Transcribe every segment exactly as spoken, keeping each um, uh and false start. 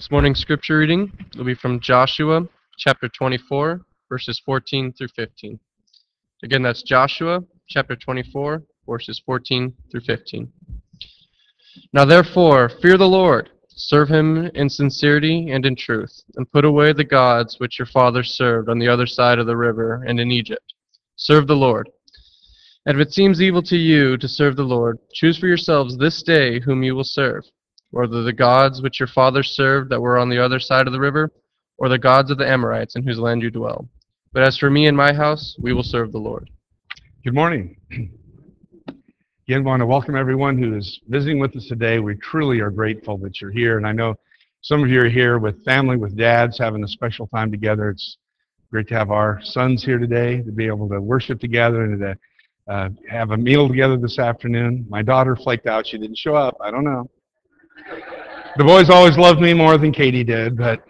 This morning's scripture reading will be from Joshua chapter twenty-four, verses fourteen through fifteen. Again, that's Joshua chapter twenty-four, verses fourteen through fifteen. Now therefore, fear the Lord, serve him in sincerity and in truth, and put away the gods which your fathers served on the other side of the river and in Egypt. Serve the Lord. And if it seems evil to you to serve the Lord, choose for yourselves this day whom you will serve, whether the gods which your fathers served that were on the other side of the river, or the gods of the Amorites in whose land you dwell. But as for me and my house, we will serve the Lord. Good morning. Again, I want to welcome everyone who is visiting with us today. We truly are grateful that you're here, and I know some of you are here with family, with dads, having a special time together. It's great to have our sons here today, to be able to worship together and to uh, have a meal together this afternoon. My daughter flaked out. She didn't show up. I don't know. The boys always loved me more than Katie did, but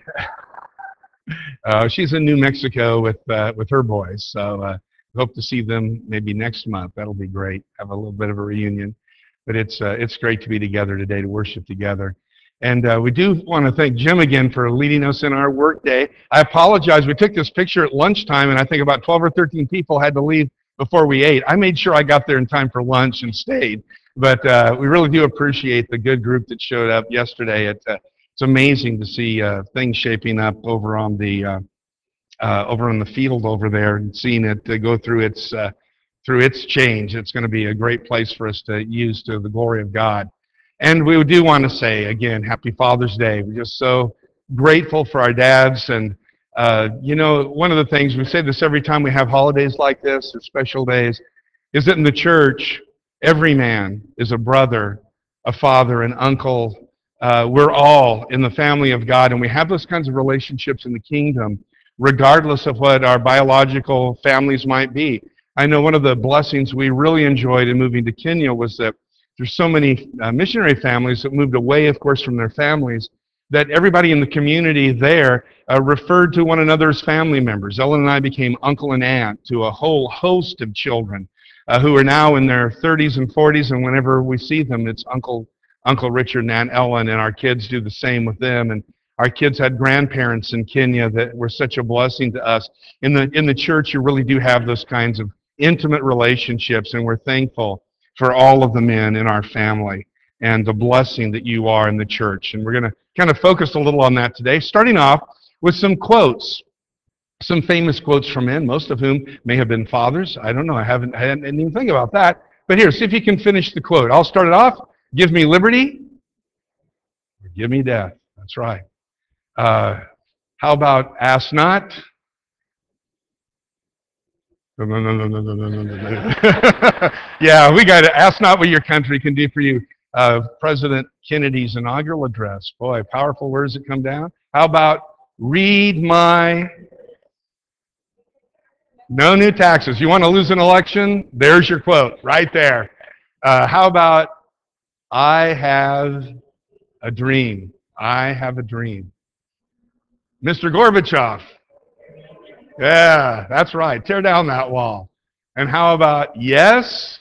uh, she's in New Mexico with uh, with her boys, so uh, hope to see them maybe next month. That'll be great. Have a little bit of a reunion, but it's uh, it's great to be together today to worship together. And uh, we do want to thank Jim again for leading us in our work day. I apologize. We took this picture at lunchtime, and I think about twelve or thirteen people had to leave before we ate. I made sure I got there in time for lunch and stayed. But uh, we really do appreciate the good group that showed up yesterday. It, uh, it's amazing to see uh, things shaping up over on the uh, uh, over on the field over there, and seeing it uh, go through its uh, through its change. It's going to be a great place for us to use to the glory of God. And we do want to say again, Happy Father's Day. We're just so grateful for our dads. And uh, you know, one of the things we say this every time we have holidays like this or special days, is that in the church, every man is a brother, a father, an uncle. Uh, we're all in the family of God, and we have those kinds of relationships in the kingdom, regardless of what our biological families might be. I know one of the blessings we really enjoyed in moving to Kenya was that there's so many uh, missionary families that moved away, of course, from their families, that everybody in the community there uh, referred to one another as family members. Ellen and I became uncle and aunt to a whole host of children Uh, who are now in their thirties and forties, and whenever we see them, it's Uncle Uncle Richard and Aunt Ellen, and our kids do the same with them. And our kids had grandparents in Kenya that were such a blessing to us. In the in the church, you really do have those kinds of intimate relationships, and we're thankful for all of the men in our family and the blessing that you are in the church. And we're going to kind of focus a little on that today, starting off with some quotes. Some famous quotes from men, most of whom may have been fathers. I don't know. I haven't, I didn't even think about that. But here, see if you can finish the quote. I'll start it off. Give me liberty, or give me death. That's right. Uh, how about ask not? Yeah, we got to ask not what your country can do for you. Uh, President Kennedy's inaugural address. Boy, powerful words that come down. How about read my... No new taxes. You want to lose an election? There's your quote right there. Uh, how about, I have a dream. I have a dream. Mister Gorbachev. Yeah, that's right. Tear down that wall. And how about, yes?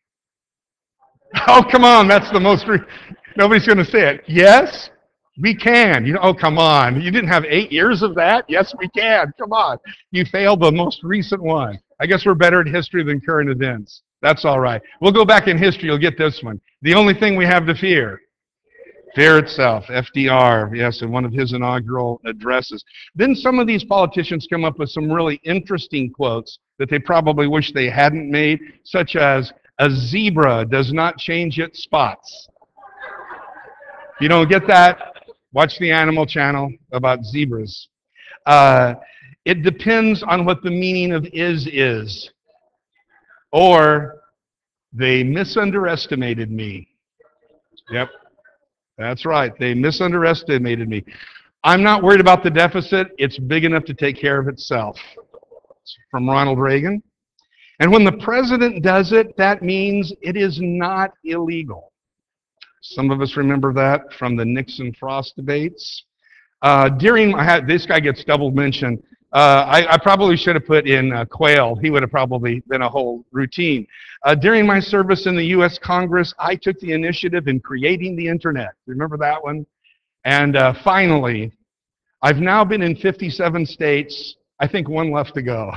Oh, come on. That's the most, re- nobody's going to say it. Yes? We can. You know, oh, come on. You didn't have eight years of that? Yes, we can. Come on. You failed the most recent one. I guess we're better at history than current events. That's all right. We'll go back in history. You'll get this one. The only thing we have to fear, fear itself. F D R, yes, in one of his inaugural addresses. Then some of these politicians come up with some really interesting quotes that they probably wish they hadn't made, such as, a zebra does not change its spots. If you don't get that, watch the Animal Channel about zebras. Uh, it depends on what the meaning of is is. Or, they misunderestimated me. Yep, that's right. They misunderestimated me. I'm not worried about the deficit. It's big enough to take care of itself. It's from Ronald Reagan. And when the president does it, that means it is not illegal. Some of us remember that from the Nixon-Frost debates. Uh, during, I had, this guy gets double mention. Uh, I, I probably should have put in uh, Quayle. He would have probably been a whole routine. Uh, during my service in the U S Congress, I took the initiative in creating the internet. Remember that one? And uh, finally, I've now been in fifty-seven states. I think one left to go.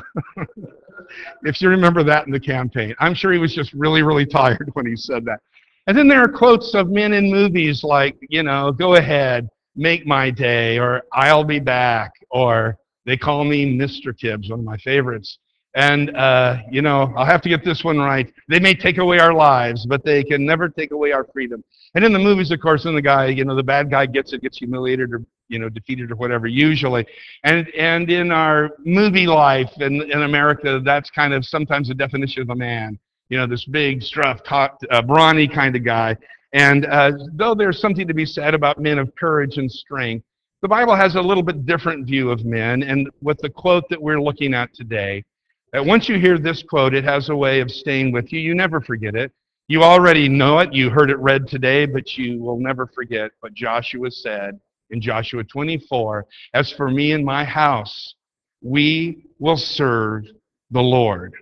If you remember that in the campaign. I'm sure he was just really, really tired when he said that. And then there are quotes of men in movies like, you know, go ahead, make my day, or I'll be back, or they call me Mister Tibbs, one of my favorites. And, uh, you know, I'll have to get this one right. They may take away our lives, but they can never take away our freedom. And in the movies, of course, when the guy, you know, the bad guy gets it, gets humiliated or, you know, defeated or whatever, usually. And and in our movie life in, in America, that's kind of sometimes the definition of a man. You know, this big, struff, uh, brawny kind of guy. And uh, though there's something to be said about men of courage and strength, the Bible has a little bit different view of men. And with the quote that we're looking at today, that once you hear this quote, it has a way of staying with you. You never forget it. You already know it. You heard it read today, but you will never forget what Joshua said in Joshua twenty-four. As for me and my house, we will serve the Lord.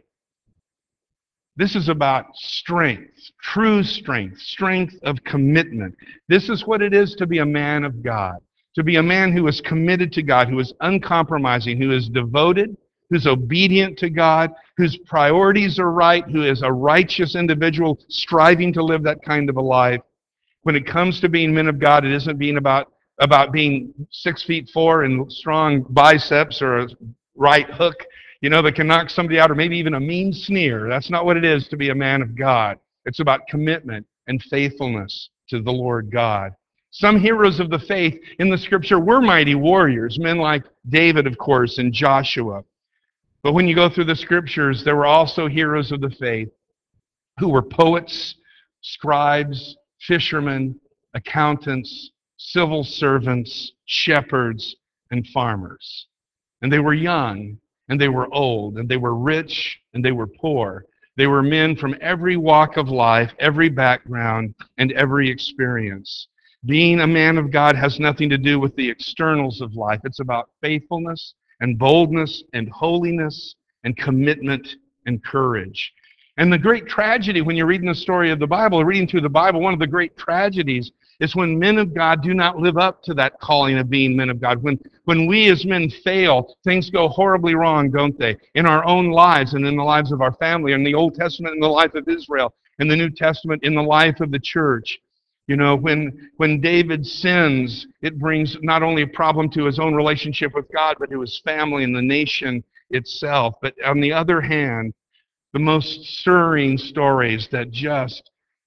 This is about strength, true strength, strength of commitment. This is what it is to be a man of God, to be a man who is committed to God, who is uncompromising, who is devoted, who's obedient to God, whose priorities are right, who is a righteous individual striving to live that kind of a life. When it comes to being men of God, it isn't being about, about being six feet four and strong biceps or a right hook, you know, that can knock somebody out, or maybe even a mean sneer. That's not what it is to be a man of God. It's about commitment and faithfulness to the Lord God. Some heroes of the faith in the Scripture were mighty warriors, men like David, of course, and Joshua. But when you go through the Scriptures, there were also heroes of the faith who were poets, scribes, fishermen, accountants, civil servants, shepherds, and farmers. And they were young, and they were old, and they were rich, and they were poor. They were men from every walk of life, every background, and every experience. Being a man of God has nothing to do with the externals of life. It's about faithfulness and boldness and holiness and commitment and courage. And the great tragedy when you're reading the story of the Bible, reading through the Bible, one of the great tragedies is when men of God do not live up to that calling of being men of God. When, when we as men fail, things go horribly wrong, don't they? In our own lives and in the lives of our family, in the Old Testament, in the life of Israel, in the New Testament, in the life of the church. You know, when, when David sins, it brings not only a problem to his own relationship with God, but to his family and the nation itself. But on the other hand, the most stirring stories that just,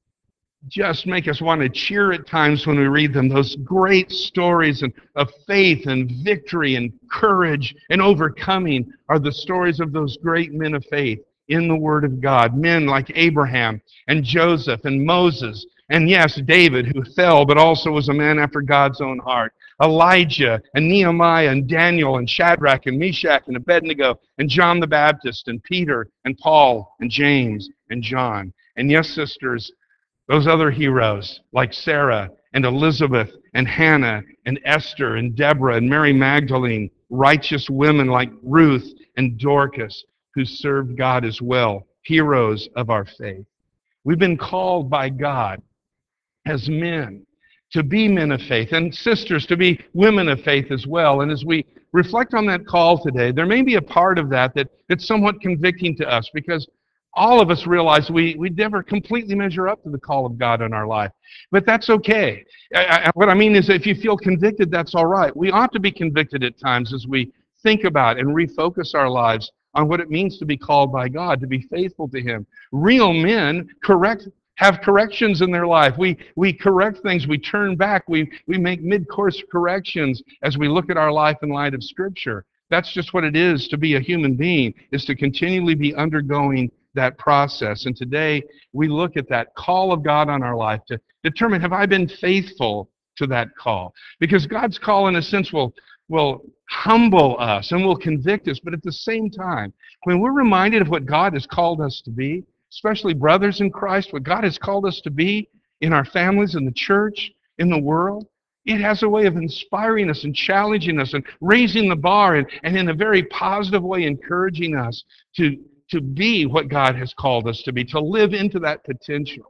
just make us want to cheer at times when we read them, those great stories of faith and victory and courage and overcoming are the stories of those great men of faith in the Word of God. Men like Abraham and Joseph and Moses. And yes, David, who fell, but also was a man after God's own heart. Elijah and Nehemiah and Daniel and Shadrach and Meshach and Abednego and John the Baptist and Peter and Paul and James and John. And yes, sisters, those other heroes like Sarah and Elizabeth and Hannah and Esther and Deborah and Mary Magdalene, righteous women like Ruth and Dorcas who served God as well, heroes of our faith. We've been called by God as men to be men of faith, and sisters to be women of faith as well. And as we reflect on that call today, there may be a part of that that it's somewhat convicting to us, because all of us realize we, we never completely measure up to the call of God in our life. But that's okay. I, I, what I mean is, if you feel convicted, that's all right. We ought to be convicted at times as we think about and refocus our lives on what it means to be called by God, to be faithful to Him. Real men correct have corrections in their life. We we correct things. We turn back. We we make mid-course corrections as we look at our life in light of Scripture. That's just what it is to be a human being, is to continually be undergoing that process. And today we look at that call of God on our life to determine, have I been faithful to that call? Because God's call, in a sense, will will humble us and will convict us. But at the same time, when we're reminded of what God has called us to be, especially brothers in Christ, what God has called us to be in our families, in the church, in the world, it has a way of inspiring us and challenging us and raising the bar, and, and in a very positive way encouraging us to, to be what God has called us to be, to live into that potential.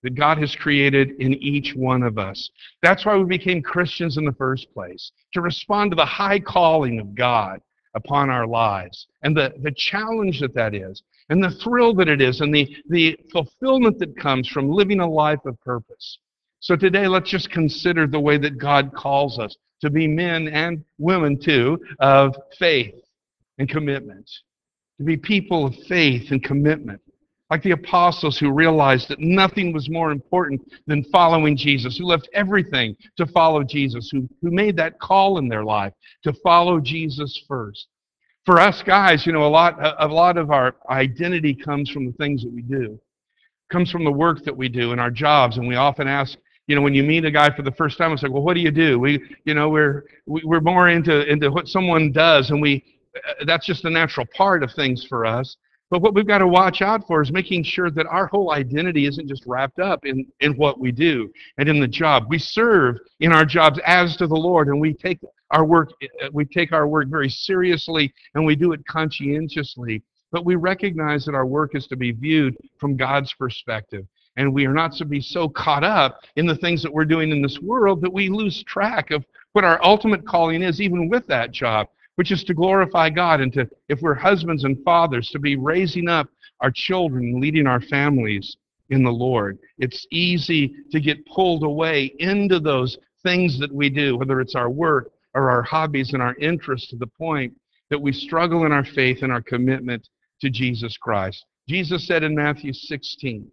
that God has created in each one of us. That's why we became Christians in the first place, to respond to the high calling of God upon our lives and the, the challenge that that is and the thrill that it is and the, the fulfillment that comes from living a life of purpose. So today, let's just consider the way that God calls us to be men and women, too, of faith and commitment, to be people of faith and commitment, like the apostles who realized that nothing was more important than following Jesus, who left everything to follow Jesus, who, who made that call in their life to follow Jesus first. For us guys, you know, a lot, a lot of our identity comes from the things that we do, comes from the work that we do in our jobs, and we often ask, you know, when you meet a guy for the first time, it's like, well, what do you do? We, you know, we're we, we're more into into what someone does, and we uh, that's just a natural part of things for us. But what we've got to watch out for is making sure that our whole identity isn't just wrapped up in in what we do and in the job. We serve in our jobs as to the Lord, and we take our work we take our work very seriously, and we do it conscientiously. But we recognize that our work is to be viewed from God's perspective. And we are not to be so caught up in the things that we're doing in this world that we lose track of what our ultimate calling is, even with that job, which is to glorify God and to, if we're husbands and fathers, to be raising up our children and leading our families in the Lord. It's easy to get pulled away into those things that we do, whether it's our work or our hobbies and our interests, to the point that we struggle in our faith and our commitment to Jesus Christ. Jesus said in Matthew sixteen,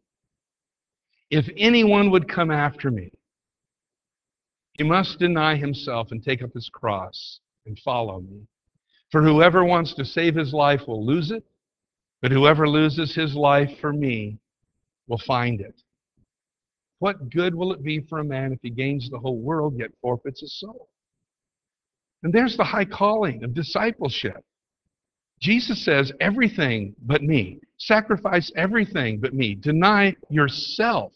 if anyone would come after me, he must deny himself and take up his cross and follow me. For whoever wants to save his life will lose it, but whoever loses his life for me will find it. What good will it be for a man if he gains the whole world yet forfeits his soul? And there's the high calling of discipleship. Jesus says, everything but me. Sacrifice everything but me. Deny yourself.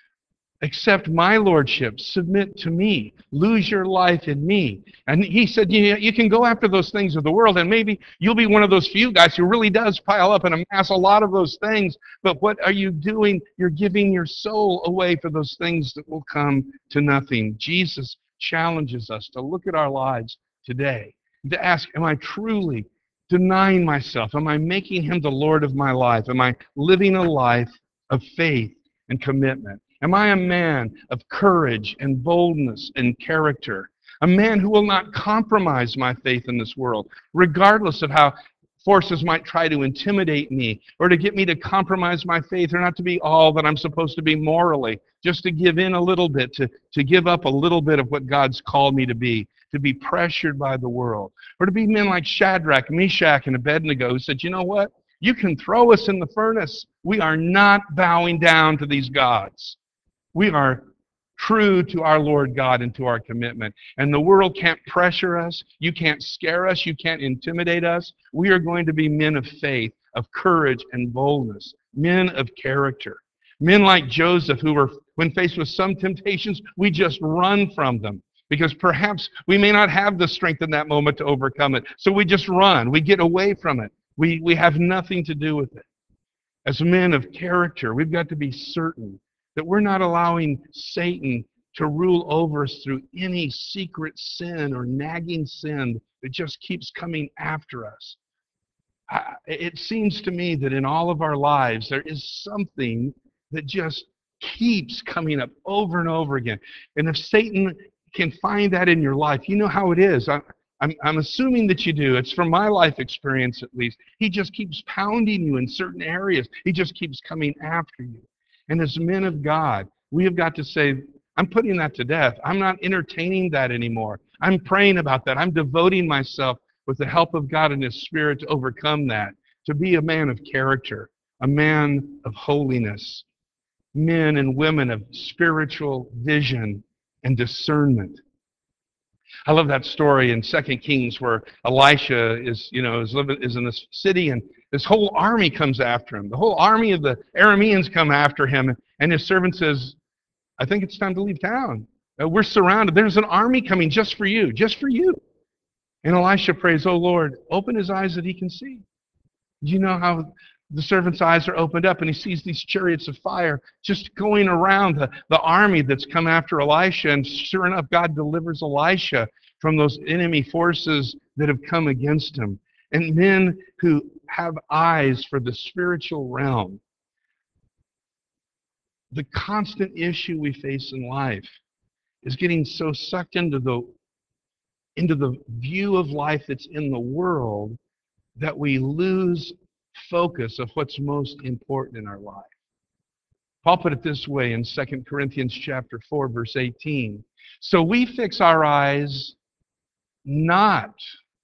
Accept my lordship. Submit to me. Lose your life in me. And he said, you, you can go after those things of the world, and maybe you'll be one of those few guys who really does pile up and amass a lot of those things. But what are you doing? You're giving your soul away for those things that will come to nothing. Jesus challenges us to look at our lives today, to ask, am I truly denying myself? Am I making him the Lord of my life? Am I living a life of faith and commitment? Am I a man of courage and boldness and character? A man who will not compromise my faith in this world, regardless of how forces might try to intimidate me or to get me to compromise my faith, or not to be all that I'm supposed to be morally, just to give in a little bit, to, to give up a little bit of what God's called me to be, to be pressured by the world. Or to be men like Shadrach, Meshach, and Abednego who said, you know what? You can throw us in the furnace. We are not bowing down to these gods. We are true to our Lord God and to our commitment. And the world can't pressure us. You can't scare us. You can't intimidate us. We are going to be men of faith, of courage and boldness, men of character. Men like Joseph, who were, when faced with some temptations, we just run from them, because perhaps we may not have the strength in that moment to overcome it. So we just run. We get away from it. We, we have nothing to do with it. As men of character, we've got to be certain that we're not allowing Satan to rule over us through any secret sin or nagging sin that just keeps coming after us. I, it seems to me that in all of our lives, there is something that just keeps coming up over and over again. And if Satan can find that in your life, you know how it is. I, I'm, I'm assuming that you do. It's from my life experience, at least. He just keeps pounding you in certain areas. He just keeps coming after you. And as men of God, we have got to say, I'm putting that to death. I'm not entertaining that anymore. I'm praying about that. I'm devoting myself with the help of God and His Spirit to overcome that, to be a man of character, a man of holiness, men and women of spiritual vision and discernment. I love that story in Second Kings where Elisha is, you know, is living is in this city, and this whole army comes after him. The whole army of the Arameans come after him, and his servant says, I think it's time to leave town. Uh, we're surrounded. There's an army coming just for you, just for you. And Elisha prays, oh Lord, open his eyes that he can see. Do you know how the servant's eyes are opened up and he sees these chariots of fire just going around the, the army that's come after Elisha. And sure enough, God delivers Elisha from those enemy forces that have come against him. And men who have eyes for the spiritual realm. The constant issue we face in life is getting so sucked into the into the view of life that's in the world that we lose focus of what's most important in our life. Paul put it this way in Second Corinthians chapter four, verse eighteen. So we fix our eyes not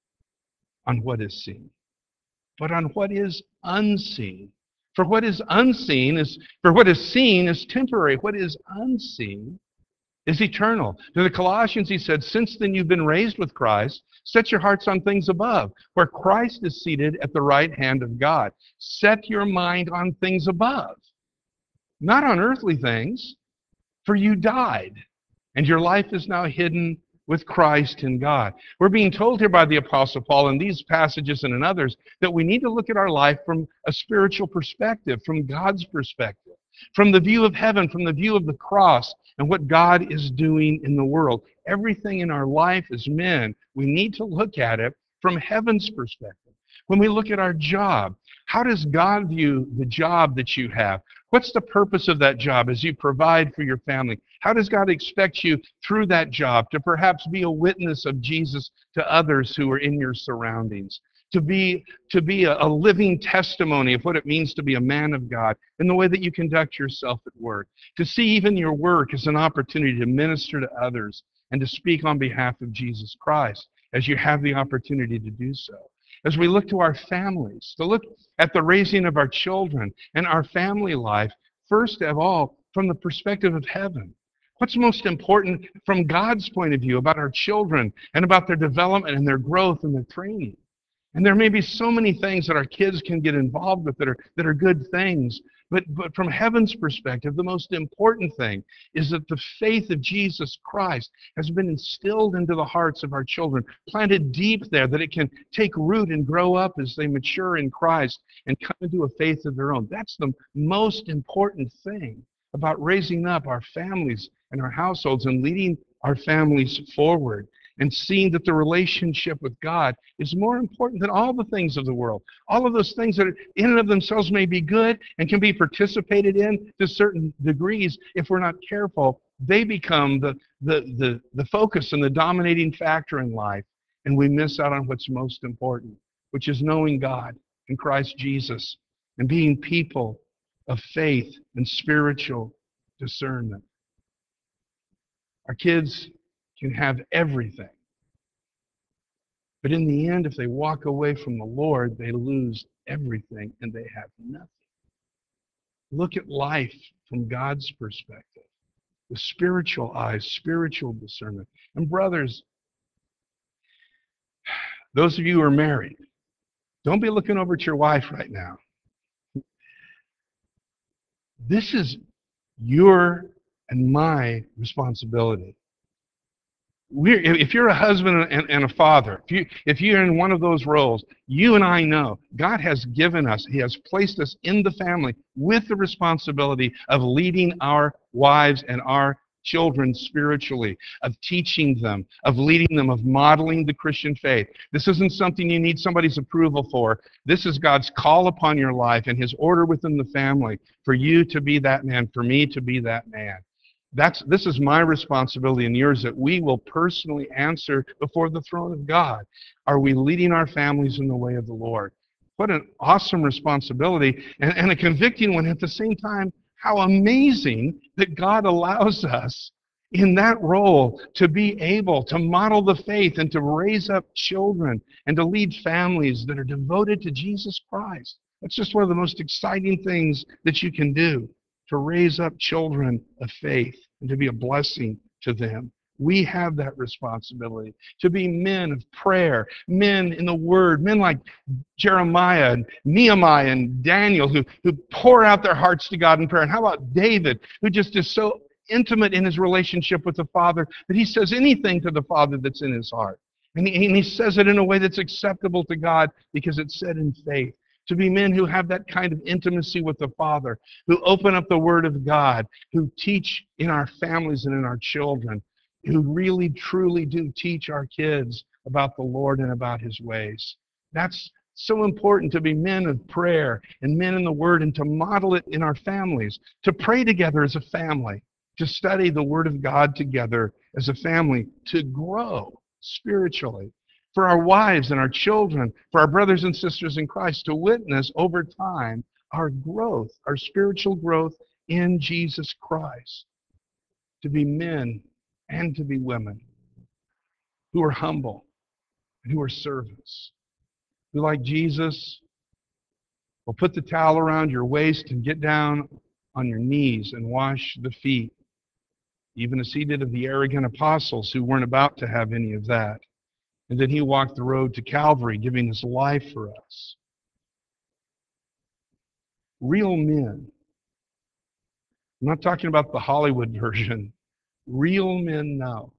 on what is seen, but on what is unseen. For what is unseen is, for what is seen is temporary. What is unseen is eternal. To the Colossians he said, since then you've been raised with Christ, set your hearts on things above, where Christ is seated at the right hand of God. Set your mind on things above, not on earthly things, for you died, and your life is now hidden with Christ in God. We're being told here by the Apostle Paul in these passages and in others that we need to look at our life from a spiritual perspective, from God's perspective, from the view of heaven, from the view of the cross and what God is doing in the world. Everything in our life as men, we need to look at it from heaven's perspective. When we look at our job, how does God view the job that you have? What's the purpose of that job as you provide for your family? How does God expect you through that job to perhaps be a witness of Jesus to others who are in your surroundings? To be, to be a, a living testimony of what it means to be a man of God in the way that you conduct yourself at work. To see even your work as an opportunity to minister to others and to speak on behalf of Jesus Christ as you have the opportunity to do so. As we look to our families, to look at the raising of our children and our family life, first of all, from the perspective of heaven. What's most important from God's point of view about our children and about their development and their growth and their training? And there may be so many things that our kids can get involved with that are, that are good things. But, but from heaven's perspective, the most important thing is that the faith of Jesus Christ has been instilled into the hearts of our children, planted deep there, that it can take root and grow up as they mature in Christ and come into a faith of their own. That's the most important thing about raising up our families and our households and leading our families forward. And seeing that the relationship with God is more important than all the things of the world. All of those things that in and of themselves may be good and can be participated in to certain degrees, if we're not careful, they become the, the, the, the focus and the dominating factor in life. And we miss out on what's most important, which is knowing God and Christ Jesus and being people of faith and spiritual discernment. Our kids can have everything. But in the end, if they walk away from the Lord, they lose everything and they have nothing. Look at life from God's perspective, with spiritual eyes, spiritual discernment. And brothers, those of you who are married, don't be looking over at your wife right now. This is your and my responsibility. We're, if you're a husband and, and a father, if, you, if you're in one of those roles, you and I know God has given us, He has placed us in the family with the responsibility of leading our wives and our children spiritually, of teaching them, of leading them, of modeling the Christian faith. This isn't something you need somebody's approval for. This is God's call upon your life and His order within the family for you to be that man, for me to be that man. That's, this is my responsibility and yours, that we will personally answer before the throne of God. Are we leading our families in the way of the Lord? What an awesome responsibility, and, and a convicting one at the same time. How amazing that God allows us in that role to be able to model the faith and to raise up children and to lead families that are devoted to Jesus Christ. That's just one of the most exciting things that you can do, to raise up children of faith and to be a blessing to them. We have that responsibility to be men of prayer, men in the Word, men like Jeremiah and Nehemiah and Daniel who, who pour out their hearts to God in prayer. And how about David, who just is so intimate in his relationship with the Father that he says anything to the Father that's in his heart. And he, and he says it in a way that's acceptable to God because it's said in faith. To be men who have that kind of intimacy with the Father, who open up the Word of God, who teach in our families and in our children, who really, truly do teach our kids about the Lord and about His ways. That's so important, to be men of prayer and men in the Word, and to model it in our families, to pray together as a family, to study the Word of God together as a family, to grow spiritually, for our wives and our children, for our brothers and sisters in Christ, to witness over time our growth, our spiritual growth in Jesus Christ, to be men and to be women who are humble and who are servants, who, like Jesus, will put the towel around your waist and get down on your knees and wash the feet, even as He did of the arrogant apostles who weren't about to have any of that. And then He walked the road to Calvary, giving His life for us. Real men. I'm not talking about the Hollywood version. Real men know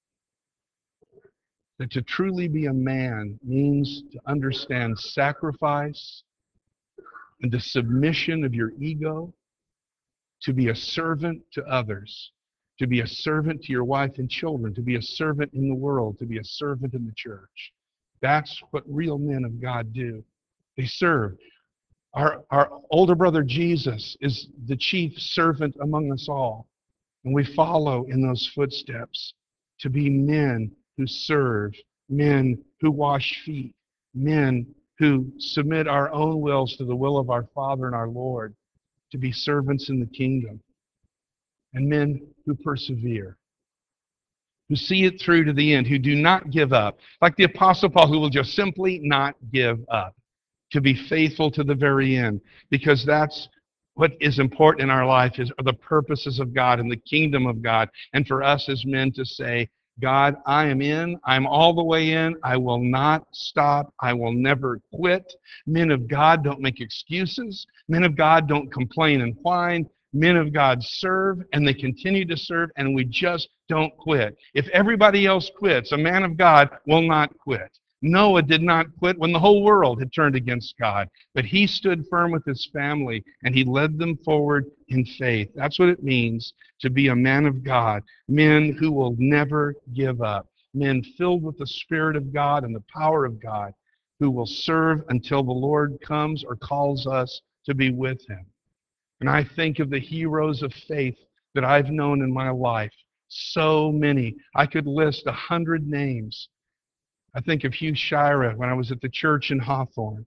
that to truly be a man means to understand sacrifice and the submission of your ego, to be a servant to others, to be a servant to your wife and children, to be a servant in the world, to be a servant in the church. That's what real men of God do. They serve. Our, our older brother Jesus is the chief servant among us all. And we follow in those footsteps to be men who serve, men who wash feet, men who submit our own wills to the will of our Father and our Lord, to be servants in the kingdom, and men who persevere, who see it through to the end, who do not give up, like the Apostle Paul, who will just simply not give up, to be faithful to the very end, because that's what is important in our life, is are the purposes of God and the kingdom of God, and for us as men to say, God, I am in, I'm all the way in, I will not stop, I will never quit. Men of God don't make excuses. Men of God don't complain and whine. Men of God serve, and they continue to serve, and we just don't quit. If everybody else quits, a man of God will not quit. Noah did not quit when the whole world had turned against God, but he stood firm with his family, and he led them forward in faith. That's what it means to be a man of God, men who will never give up, men filled with the Spirit of God and the power of God, who will serve until the Lord comes or calls us to be with Him. And I think of the heroes of faith that I've known in my life, so many. I could list a hundred names. I think of Hugh Shira when I was at the church in Hawthorne,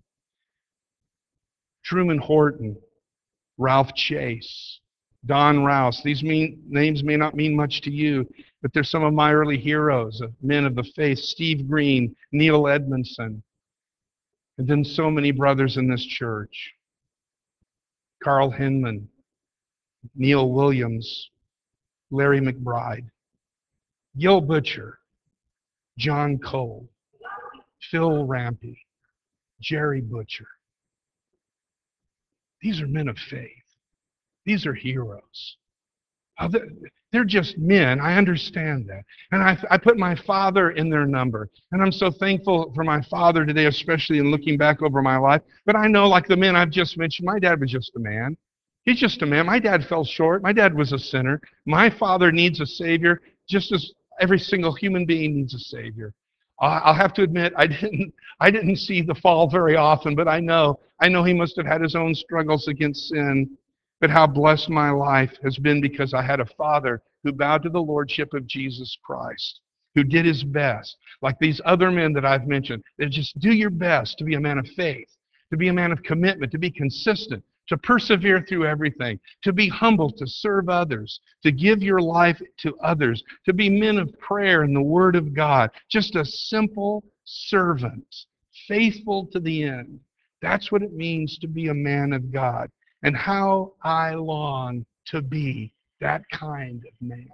Truman Horton, Ralph Chase, Don Rouse. These mean, names may not mean much to you, but they're some of my early heroes, of men of the faith. Steve Green, Neil Edmondson, and then so many brothers in this church. Carl Hinman, Neil Williams, Larry McBride, Gil Butcher, John Cole, Phil Rampey, Jerry Butcher. These are men of faith. These are heroes. They're just men. I understand that. And I, I put my father in their number. And I'm so thankful for my father today, especially in looking back over my life. But I know, like the men I've just mentioned, my dad was just a man. He's just a man. My dad fell short. My dad was a sinner. My father needs a Savior, just as every single human being needs a Savior. I'll have to admit, I didn't, I didn't see the fall very often, but I know, I know he must have had his own struggles against sin. But how blessed my life has been because I had a father who bowed to the lordship of Jesus Christ, who did his best, like these other men that I've mentioned. They just do your best to be a man of faith, to be a man of commitment, to be consistent, to persevere through everything, to be humble, to serve others, to give your life to others, to be men of prayer and the Word of God, just a simple servant, faithful to the end. That's what it means to be a man of God. And how I long to be that kind of man.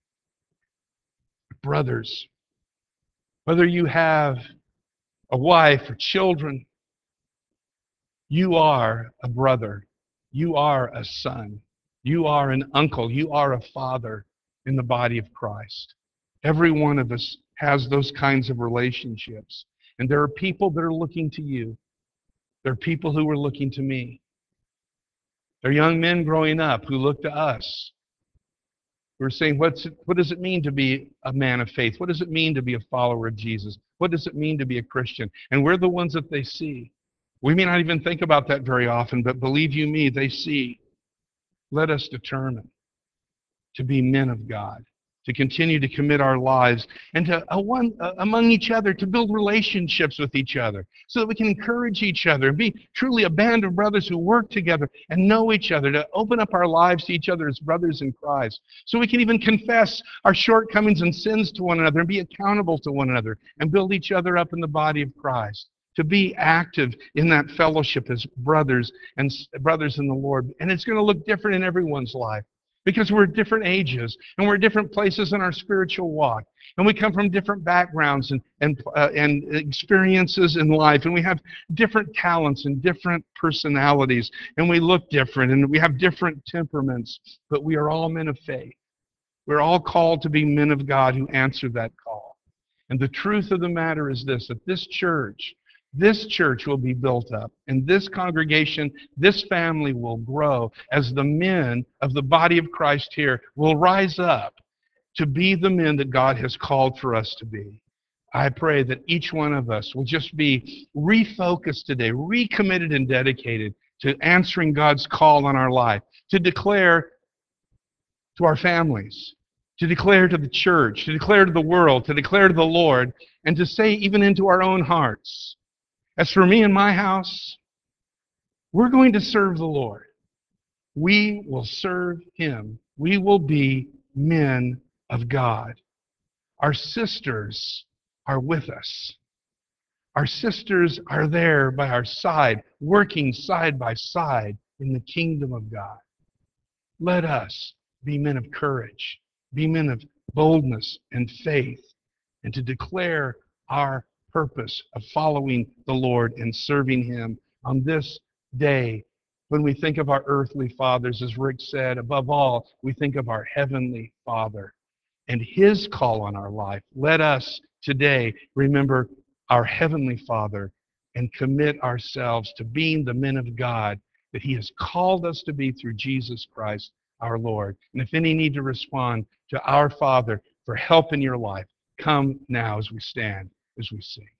Brothers, whether you have a wife or children, you are a brother. You are a son. You are an uncle. You are a father in the body of Christ. Every one of us has those kinds of relationships. And there are people that are looking to you. There are people who were looking to me. There are young men growing up who look to us. We're saying, what's it, what does it mean to be a man of faith? What does it mean to be a follower of Jesus? What does it mean to be a Christian? And we're the ones that they see. We may not even think about that very often, but believe you me, they see. Let us determine to be men of God, to continue to commit our lives and to uh, one uh, among each other, to build relationships with each other so that we can encourage each other and be truly a band of brothers who work together and know each other, to open up our lives to each other as brothers in Christ so we can even confess our shortcomings and sins to one another and be accountable to one another and build each other up in the body of Christ, to be active in that fellowship as brothers and s- brothers in the Lord. And it's going to look different in everyone's life, because we're at different ages, and we're at different places in our spiritual walk. And we come from different backgrounds and, and, uh, and experiences in life. And we have different talents and different personalities. And we look different, and we have different temperaments. But we are all men of faith. We're all called to be men of God who answer that call. And the truth of the matter is this, that this church, this church will be built up, and this congregation, this family will grow as the men of the body of Christ here will rise up to be the men that God has called for us to be. I pray that each one of us will just be refocused today, recommitted and dedicated to answering God's call on our life, to declare to our families, to declare to the church, to declare to the world, to declare to the Lord, and to say even into our own hearts, as for me and my house, we're going to serve the Lord. We will serve Him. We will be men of God. Our sisters are with us. Our sisters are there by our side, working side by side in the kingdom of God. Let us be men of courage, be men of boldness and faith, and to declare our purpose of following the Lord and serving Him on this day. When we think of our earthly fathers, as Rick said, above all, we think of our heavenly Father and His call on our life. Let us today remember our heavenly Father and commit ourselves to being the men of God that He has called us to be through Jesus Christ our Lord. And if any need to respond to our Father for help in your life, come now as we stand, as we sing.